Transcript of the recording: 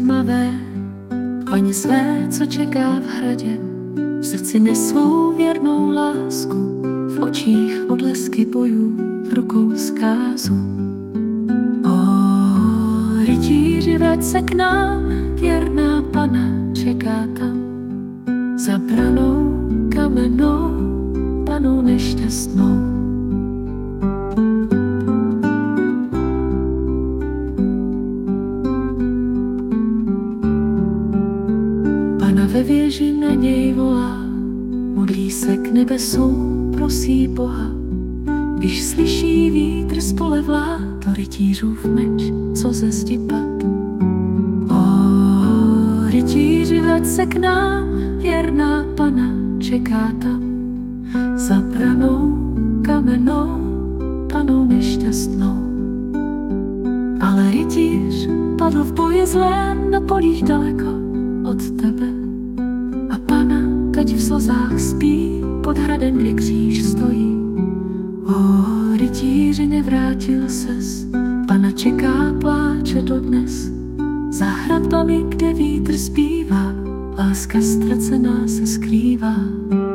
tmavé, paně své, co čeká v hradě. V srdci nesvou věrnou lásku, v očích odlesky bojů, v rukou zkázu. O rytíři, vrať se k nám, věrná Pana čeká tam. Za branou kamennou, Panou nešťastnou. Pana ve věži na něj volá, modlí se k nebesům, prosí Boha. Když slyší vítr z pole vlá, to rytířův meč, co ze zdi pad. O rytíři, vrať se k nám, věrná Pana čeká tam. Za branou kamennou, Panou nešťastnou. Ale rytíř padl v boji zlém na polích daleko od tebe. A Pana teď v slzách spí pod hradem, kde kříž stojí. O rytíři, nevrátil ses, Pana čeká, pláče dodnes. Za hradbami, kde vítr zpívá, láska ztracená se skrývá.